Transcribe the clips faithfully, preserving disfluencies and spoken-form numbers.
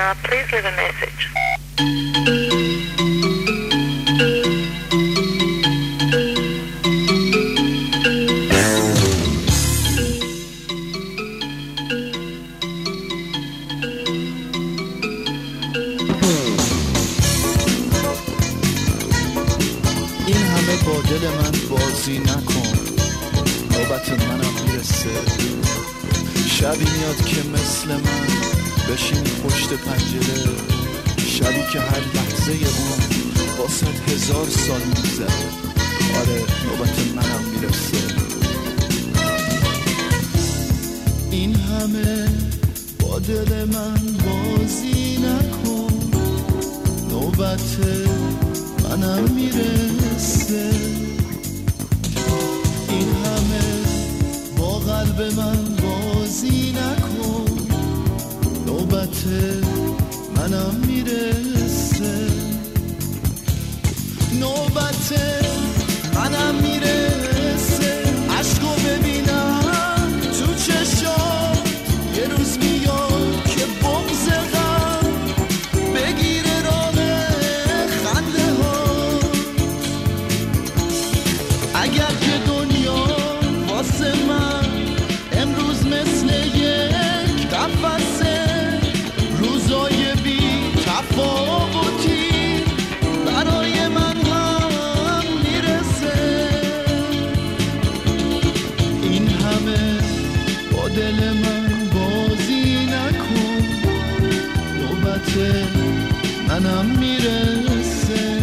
Uh, please leave a message. این همه با دل من بازی نکن، نوبت منم میرسه. شبی میاد که مثل من بشینی پشت پنجره، شبی که هر لحظه اون با صد هزار سال میگذره. آره نوبت منم میرسه. این همه با دل من بازی نکن، نوبت منم میرسه. این همه با قلب من بازی نکن، نوبت منم میرسه. نوبت منم میرسه. عشقو ببینم تو چشات، یه روز میاد که بغض غم بگیره راه خنده ها. اگر که دنیا واسه من امروز مثل یک قفسه، روزای بی تفاوتی برای من هم میرسه. این همه با دل من بازی نکن، نوبت منم میرسه.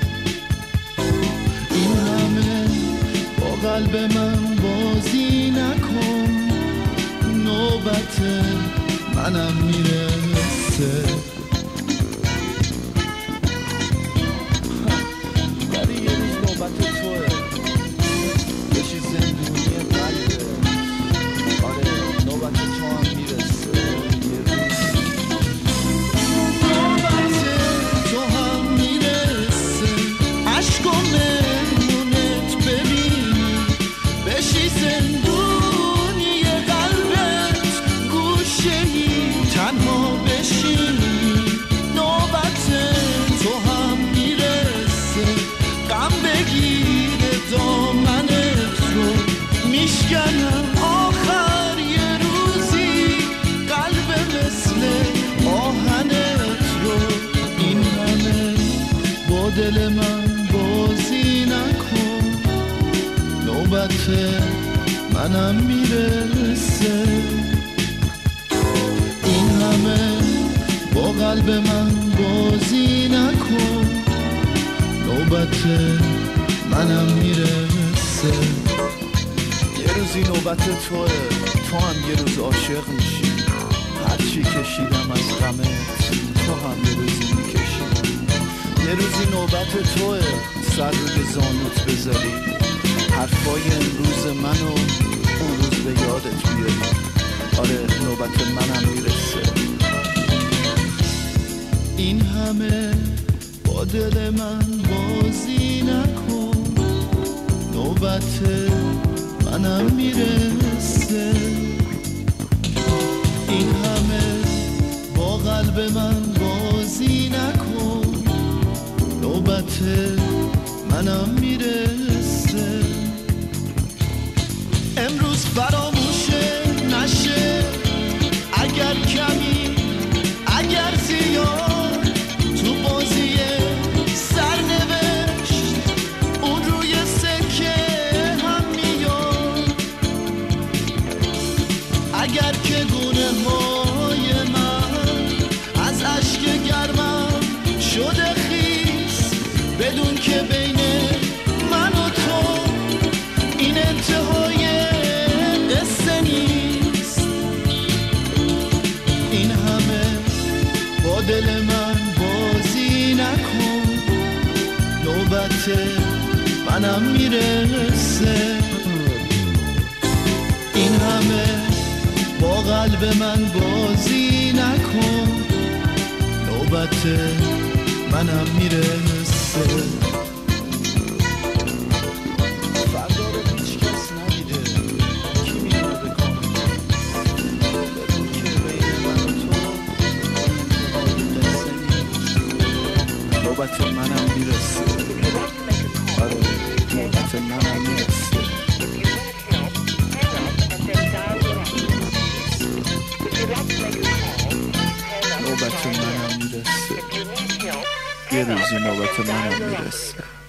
این همه با قلب من بازی نکن، نوبت منم میرسه. ولی یه روز نوبت توه، بشی زندونی قلبه. آره نوبت تو هم میرسه. یه روز نوبت تو هم میرسه. عشق و مهمونت ببینی، بشی زندونی قلبت، گوشه‌ای تنها بشینی. نوبت تو هم میرسه. غم بگیره دامنت رو، میشکنم آخر یه روزی قلب مثل آهنت رو. این همه با دل من بازی نکن، نوبت منم میرسه. این همه با قلب من بازی نکن، نوبت منم میرسه. یه روزی نوبت توه، تو هم یه روز عاشق میشی. هرچی کشیدم از غمت، تو هم یه روزی میکشی. یه روزی نوبت توه، سر روی زانوت بذاری، حرفای امروز منو اون روز به یادت بیاری. آره نوبت منم میرسه. این همه با دل من بازی نکن، نوبت منم میرسه. این همه با قلب من بازی نکن، نوبت منم میرسه. امروز فراموشه نشه، اگر کمی اگر زیاد، تو بازی سرنوشت اون روی سکه هم میاد. اگر که گونه های من از اشک گرمم شده خیس، بدون که بین من و تو این انتهای قصه نیست. این همه با دل من بازی نکن، نوبت منم میرسه. این همه با قلب من بازی نکن، نوبت منم میرسه. یه روزی نوبت منم میرسه.